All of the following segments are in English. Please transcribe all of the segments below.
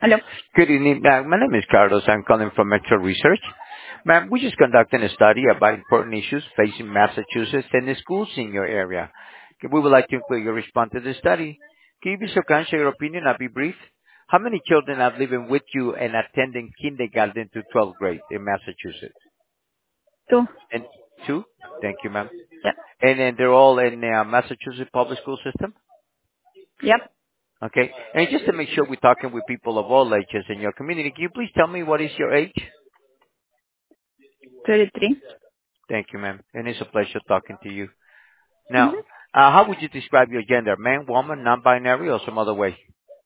Hello. Good evening. My name is Carlos. I'm calling from Metro Research. Ma'am, we're just conducting a study about important issues facing Massachusetts and the schools in your area. We would like to include your response to the study. Can you be so kind, share your opinion? I'll be brief. How many children are living with you and attending kindergarten to 12th grade in Massachusetts? Two. And two? Thank you, ma'am. Yep. And then they're all in Massachusetts public school system? Yep. Okay. And just to make sure we're talking with people of all ages in your community, can you please tell me what is your age? 33. Thank you, ma'am. And it's a pleasure talking to you. Now, Mm-hmm. how would you describe your gender? Man, woman, non-binary, or some other way?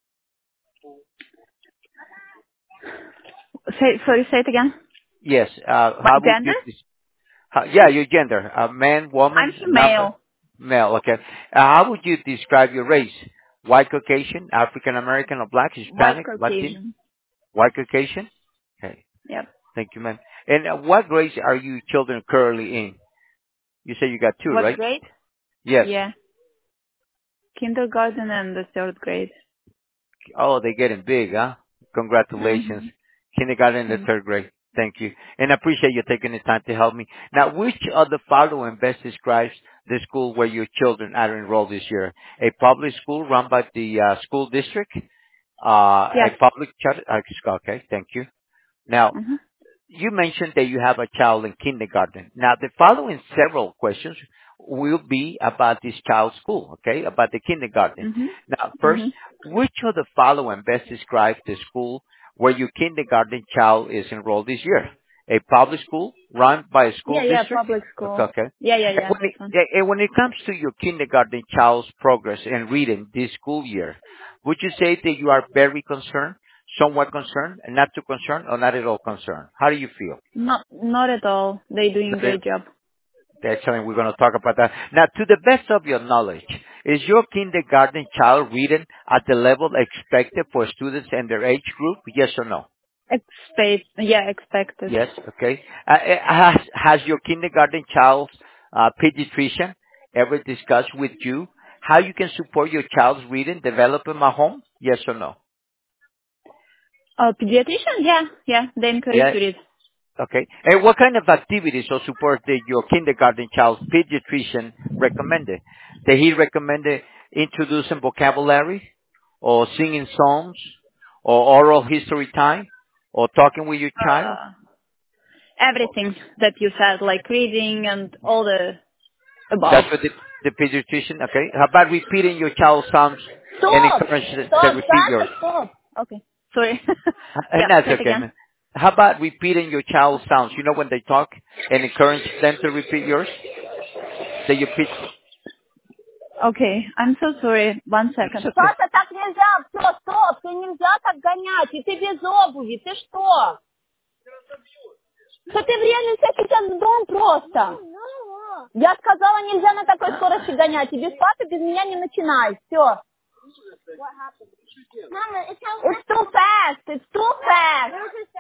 Say it again. Yes. My How would gender? you? Yeah, your gender. Man, I'm woman, female. male. Okay. How would you describe your race? White Caucasian, African American, or Black, White Hispanic, Latin? Caucasian. White Caucasian. Okay. Yep. Thank you, ma'am. And what grades are you children currently in? You say you got two, What right? grade? Yes. Yeah. Kindergarten and the third grade. Oh, they're getting big, huh? Congratulations. Mm-hmm. Kindergarten in the Thanks. third grade. Thank you. And I appreciate you taking the time to help me. Now, which of the following best describes the school where your children are enrolled this year? A public school run by the school district? A Yes. public charter? Okay, thank you. Now, Mm-hmm. you mentioned that you have a child in kindergarten. Now, the following several questions will be about this child's school, okay, about the kindergarten. Mm-hmm. Now, first, Mm-hmm. which of the following best describes the school where your kindergarten child is enrolled this year? A public school run by a school Yeah, district? public Okay. school. Okay. Yeah, And this one. when it comes to your kindergarten child's progress in reading this school year, would you say that you are very concerned? Somewhat concerned, and not too concerned, or not at all concerned? How do you feel? Not at all. They're doing a Not at- great job. Excellent. We're going to talk about that. Now, to the best of your knowledge, is your kindergarten child reading at the level expected for students in their age group? Yes or no? Expected. Yes. Okay. Has your kindergarten child's pediatrician ever discussed with you how you can support your child's reading development at home? Yes or no? Pediatrician? Yeah. They encourage Yeah. to read. Okay. And what kind of activities or support did your kindergarten child's pediatrician recommended? Did he recommend introducing vocabulary or singing songs or oral history time or talking with your child? Uh, Everything that you said, like reading and all the above. That's what the pediatrician, okay. How about repeating your child's sounds and Stop! encourage them to Stop! repeat yours? Sasha, stop! Okay. Sorry. And Yeah, that's say it okay, again. man. How about repeating your child's sounds? You know when they talk and encourage them to repeat yours? That you repeat. Okay, I'm so sorry. One It's second. okay. Саша, так нельзя! Все, стоп! Ты нельзя так гонять! И ты без обуви! Ты что? Что ты врежешься сейчас в дом просто? Я сказала, нельзя на такой скорости гонять. И без папы, без меня не начинай. Все. It's too fast! It's too fast!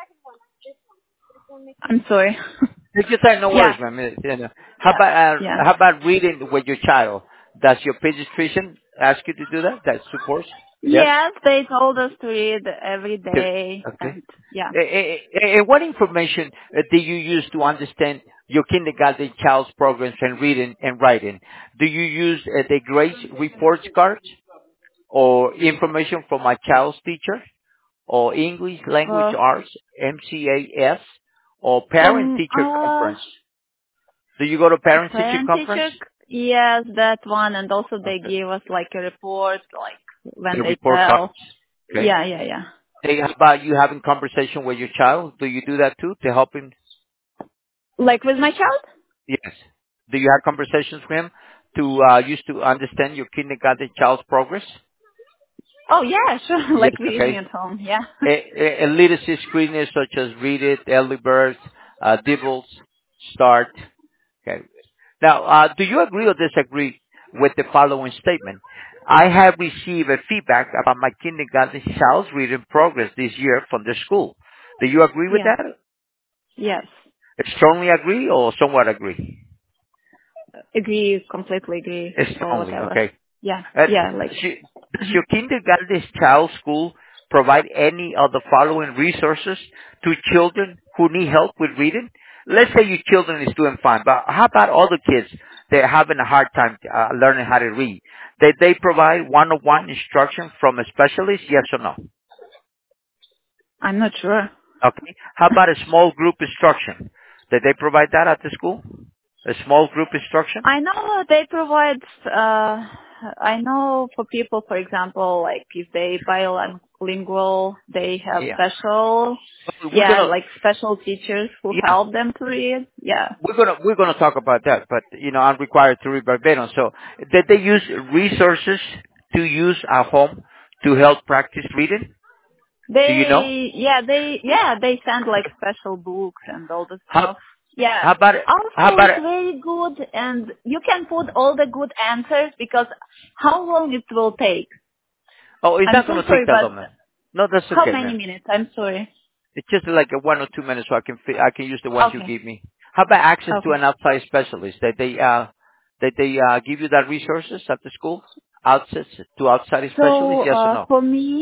I'm sorry. Take your time, no Yeah. worries, man. Yeah. Yeah. How about reading with your child? Does your pediatrician ask you to do that? That supports? Yes? Yes, they told us to read every Good. day, Okay. and yeah. And what information do you use to understand your kindergarten child's progress in reading and writing? Do you use the grades reports cards or information from my child's teacher or English language Uh, arts, MCAS, or parent from teacher conference? Do you go to parent teacher parent conference? teacher, yes, that one, and also they Okay. gave us like a report, like when The they report cards. tell. Okay. Yeah. Hey, how about you having conversation with your child? Do you do that too to help him? Like with my child? Yes. Do you have conversations with him to use to understand your kindergarten child's progress? Oh yeah, sure. Yes. Like we're reading Okay. at home. Yeah. A literacy screeners such as Read It, Early Birds, Dibbles, Start. Okay. Now, do you agree or disagree with the following statement? I have received a feedback about my kindergarten child's reading progress this year from the school. Do you agree with Yeah. that? Yes. Strongly agree or somewhat agree? Agree. Completely agree. Or Strongly, whatever. okay. Yeah. Uh, Yeah. Like. does your kindergarten child's school provide any of the following resources to children who need help with reading? Let's say your children is doing fine, but how about other kids that are having a hard time learning how to read? Did they provide one-on-one instruction from a specialist? Yes or no? I'm not sure. Okay. How about a small group instruction? Did they provide that at the school? A small group instruction? I know they provide, I know for people, for example, like if they bilingual, they have Yeah. special, We're gonna, like special teachers who yeah, help them to read. Yeah. we're gonna talk about that, but I'm required to read verbatim. So, did they use resources to use at home to help practice reading? Do you know? They send like special books and all the How stuff. Yeah. how about it? Our How school about is it? very good and you can put all the good answers because how long it will take? Oh, it's I'm not so gonna take sorry, that but long, man. No, that's how okay, many man. minutes? I'm sorry. It's just like a 1 or 2 minutes, so I can use the ones you Okay. give me. How about access to Okay. an outside specialist? Did they give you that resources at the school? Access to outside specialists? So, Yes or no? for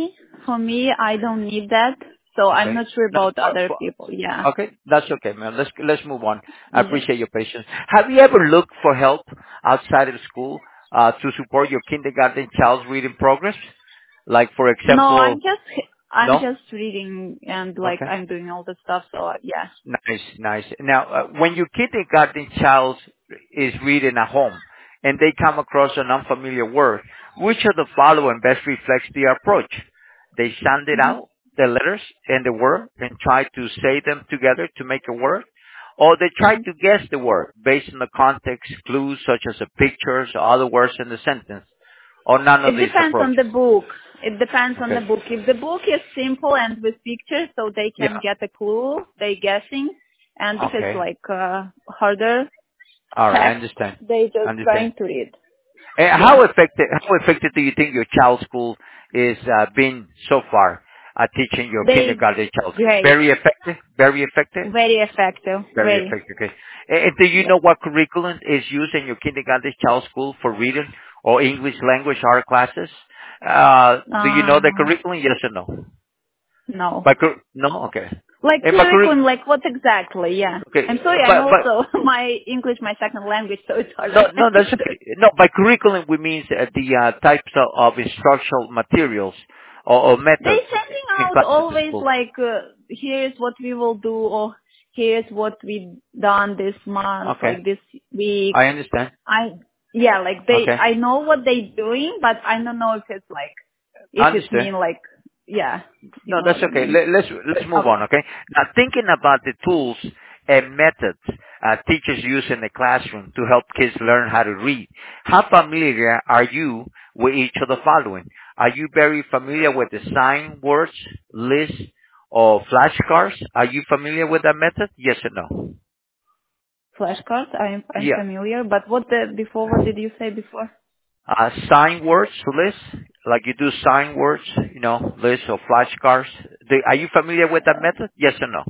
me, I don't need that. So I'm Okay. not sure No, about other people. Yeah. okay, that's okay, man. Let's move on. I Yeah. appreciate your patience. Have you ever looked for help outside of school to support your kindergarten child's reading progress? Like, for No, example, I'm no? just reading and like Okay. I'm doing all the stuff. So yeah. Nice, nice. Now, when your kindergarten child is reading at home and they come across an unfamiliar word, which of the following best reflects the approach? They sound it hmm out, the letters and the word, and try to say them together to make a word, or they try hmm to guess the word based on the context, clues such as the pictures or other words in the sentence, or none of It these depends on approaches. the book. It depends on the Okay. book. If the book is simple and with pictures, so they Yeah. can get a clue, they guessing. And if it's Okay. like harder All right. I text, understand. they I just understand. trying to read. Yeah. How effective do you think your child's school is been so far at teaching your They kindergarten child? great. Very effective. Very effective. Very effective. Very Very. effective. Okay. And do you Yeah. know what curriculum is used in your kindergarten child school for reading or English language art classes? Do you know the Uh, curriculum? Yes or no? no. No. Okay. Like And curriculum, like what exactly? Yeah. okay, I'm sorry, I'm but also, my English, my second language, so it's hard. no, that's okay. No, by curriculum we mean the types of instructional materials or They methods sending in out classes at always school. like, here's what we will do, or here's what we done this month, Okay, like this week. I understand. Like Okay, I know what they doing, but I don't know if it's like, I if it understand. mean like, yeah, you No, know that's what I okay. mean. Let's move Okay. on. Okay. Now, thinking about the tools and methods teachers use in the classroom to help kids learn how to read, how familiar are you with each of the following? Are you very familiar with the sign words, lists, or flashcards? Are you familiar with that method? Yes or no? Flashcards, I'm Yeah. familiar, but what did you say before? Sign words list, like you do sign words, lists or flashcards. Are you familiar with that method? Yes or no?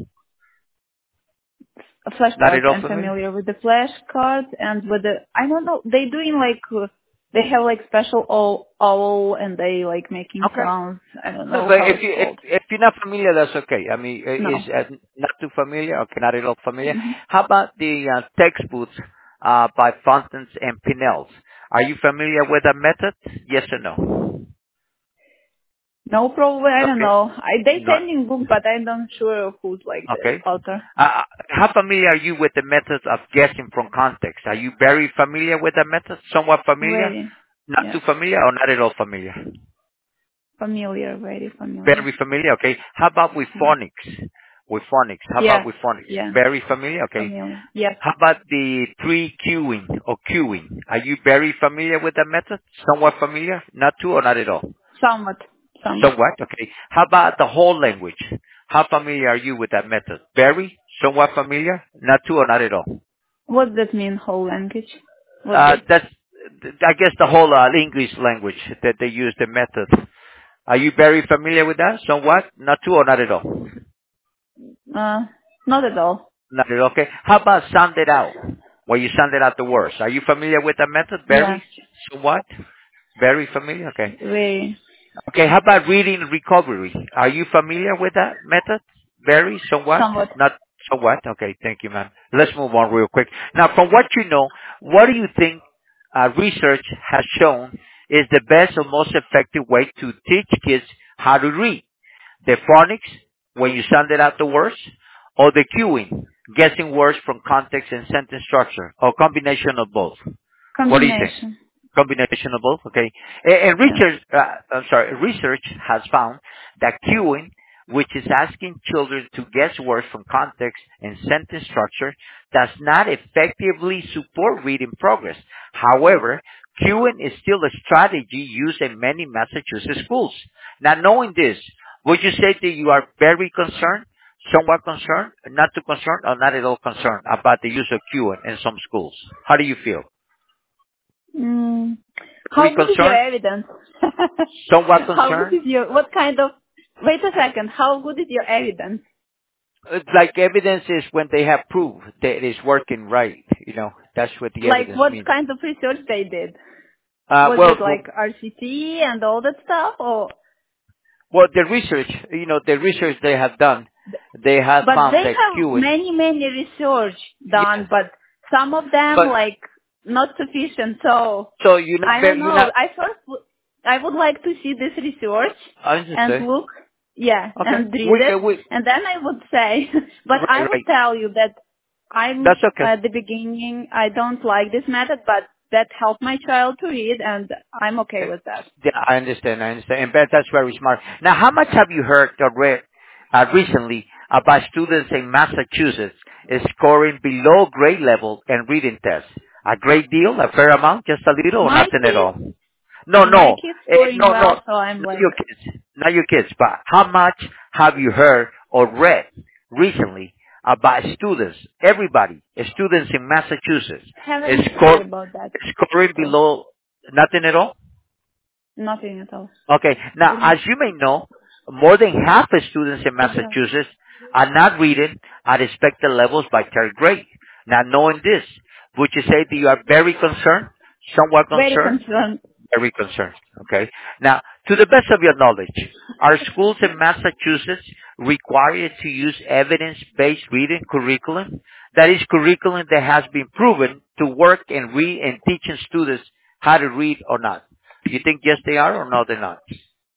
Not Flashcards, at all I'm familiar? familiar with the flashcards and with the, I don't know, they doing like, they have like special owl and they like making Okay. sounds. I don't No, know but how if it's you if, called. if you're not familiar, that's okay. I mean, is No. not too familiar? Okay, not at all familiar. hmm How about the textbooks by Fountains and Pinnells? Are you familiar with that method? Yes or no? No, probably, I don't Okay. know. They No. sending book, but I'm not sure who's like Okay. the author. How familiar are you with the methods of guessing from context? Are you very familiar with the method? Somewhat familiar? Very, Not yeah. too familiar or not at all familiar? Familiar, very familiar. Very familiar. Okay. How about with Yeah. phonics? With phonics. How about Yes, with phonics? yeah, Very familiar. Okay. familiar. Yes, How about the pre-queuing or queuing? Are you very familiar with that method? Somewhat familiar? Not too or not at all? somewhat, somewhat. Somewhat. Okay. How about the whole language? How familiar are you with that method? Very? Somewhat familiar? Not too or not at all? What does that mean, whole language? What that, That's, I guess, the whole English language that they use the method. Are you very familiar with that? Somewhat? Not too or not at all? uh, not at all. Not at all. Okay. How about sound it out? Where you sound it out the words. Are you familiar with that method? Yes, Very? Somewhat? Very familiar? Okay. very. Okay, how about reading recovery? Are you familiar with that method? Very, somewhat? Somewhat. Not somewhat? Okay, thank you, ma'am. Let's move on real quick. Now, from what you know, what do you think research has shown is the best or most effective way to teach kids how to read? The phonics, when you sound it out the words, or the cueing, guessing words from context and sentence structure, or combination of both? What do you think? Combination. Combination of both, okay. And Yes. research has found that cueing, which is asking children to guess words from context and sentence structure, does not effectively support reading progress. However, cueing is still a strategy used in many Massachusetts schools. Now, knowing this, would you say that you are very concerned, somewhat concerned, not too concerned, or not at all concerned about the use of cueing in some schools? How do you feel? Mm. Very How good is your concerned? evidence? Somewhat How good concerned? is your, what kind of, wait a second, how good is your evidence? It's like evidence is when they have proof that it is working right. You know, that's what the Like evidence what means. kind of research they did? Was Well, it like RCT and all that stuff or? the research, the research they have done, they have But found they that have queuing. many research Yeah, done, but some of them but like not sufficient. So so I don't know. I would like to see this research I and understand. look, yeah, Okay, and read it, we and then I would say. But I right, would right. tell you that I'm That's okay. at the beginning. I don't like this method, but that helped my child to read, and I'm okay with that. Yeah, I understand. And that's very smart. Now, how much have you heard or read recently about students in Massachusetts scoring below grade level in reading tests? A great deal, a fair amount, just a little, or My nothing at kids, all? No, my no, kids scoring no, well, so I'm not like your kids, not your kids. But how much have you heard or read recently about students, everybody, students in Massachusetts, haven't heard score, about that. scoring So below nothing at all? nothing at all. Okay. Now, as you may know, more than half of students in Good job. Massachusetts are not reading at expected levels by third grade. Now, knowing this, would you say that you are very concerned, somewhat Very concerned? concerned. Very concerned. Okay. Now, to the best of your knowledge, are schools in Massachusetts required to use evidence-based reading curriculum? That is curriculum that has been proven to work and read and teaching students how to read or not. Do you think yes they are or no they're not?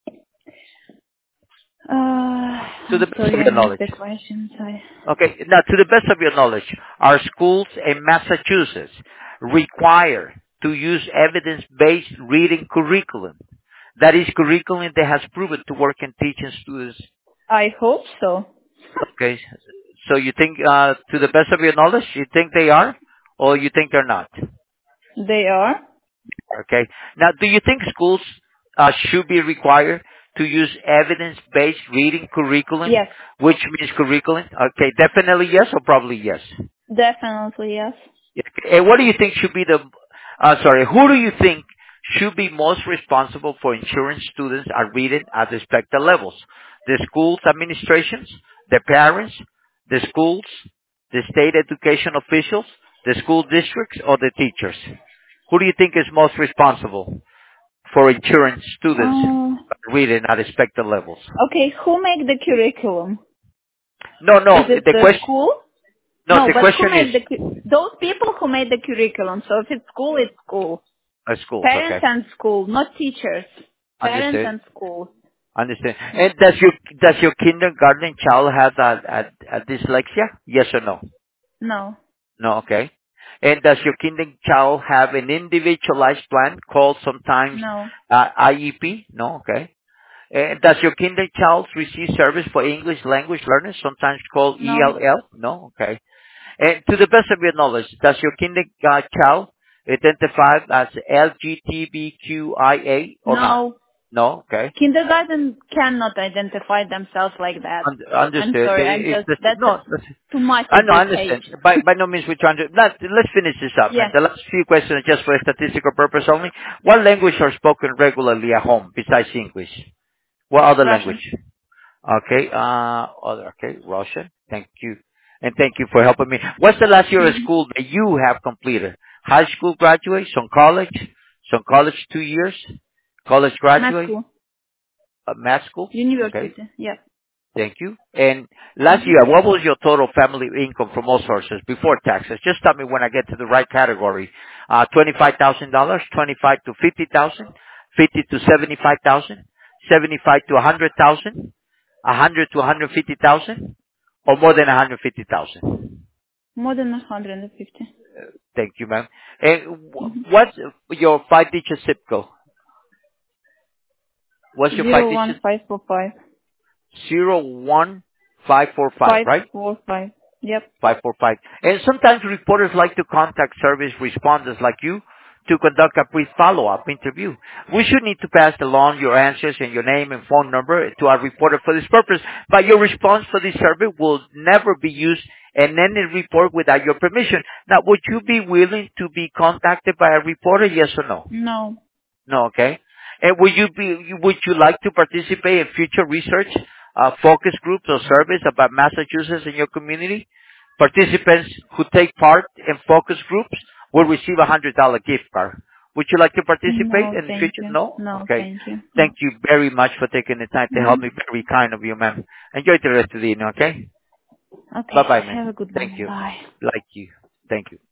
To the I'm best of sorry, I your missed knowledge. the question. Sorry. Okay. Now, to the best of your knowledge, are schools in Massachusetts required to use evidence-based reading curriculum? That is curriculum that has proven to work in teaching students. I hope so. Okay. So you think, to the best of your knowledge, you think they are, or you think they're not? They are? Okay. Now, do you think schools should be required to use evidence-based reading curriculum, Yes. which means curriculum? Okay, definitely yes or probably yes. Definitely yes. Yeah, okay. And what do you think should be who do you think should be most responsible for ensuring students are reading at expected levels? The schools administrations, the parents, the schools, the state education officials, the school districts, or the teachers? Who do you think is most responsible for ensuring students Uh, are reading at expected levels? okay, who make the curriculum? No, Is no, it the the question, school? no, No, the but who question is, made those people who made the curriculum. So if it's school, it's school. schools, Parents okay. and school, not teachers. Parents Understood. and school. Understand. Yeah. And does your kindergarten child have a dyslexia? Yes or no? No. No, okay. And does your kindergarten child have an individualized plan called sometimes No. IEP? No, okay. And does your kindergarten child receive service for English language learners, sometimes called No. ELL? No, okay. And to the best of your knowledge, does your kindergarten child identify as LGBTQIA or not? No. No, okay. Kindergarten cannot identify themselves like that. I'm Understood. sorry, It's just, that's no, too much I at know, I this age. understand. By no means we're trying to, let's finish this up, man. Yes, The last few questions are just for a statistical purpose only. What language are spoken regularly at home besides English? What other Russian. language? Okay, Russian. Thank you. And thank you for helping me. What's the last year of Mhm. school that you have completed? High school graduate, some college 2 years, college Med graduate, school. Math school? Okay. University. Yep. Thank you. And last year, what was your total family income from all sources before taxes? Just tell me when I get to the right category. $25,000, 25 to 50,000, 50 to 75,000, 75 to 100,000, 100 to 150,000, or more than 150,000? More than 150. Thank you, ma'am. And what's your 5-digit zip code? What's your 5-digit? 01545. 01545, right? 545. Yep. 545. And sometimes reporters like to contact service responders like you to conduct a brief follow-up interview. We should need to pass along your answers and your name and phone number to our reporter for this purpose, but your response for this survey will never be used in any report without your permission. Now, would you be willing to be contacted by a reporter, yes or no? No. No, okay. And would you like to participate in future research, focus groups or surveys about Massachusetts in your community? Participants who take part in focus groups will receive a $100 gift card. Would you like to participate No, in the thank future? you. No? No, Okay. thank you. Thank you very much for taking the time to help Mm-hmm. me. Very kind of you, ma'am. Enjoy the rest of the evening, okay? Okay. Bye-bye, Have ma'am. a good Thank one. you. Bye. Like you. Thank you.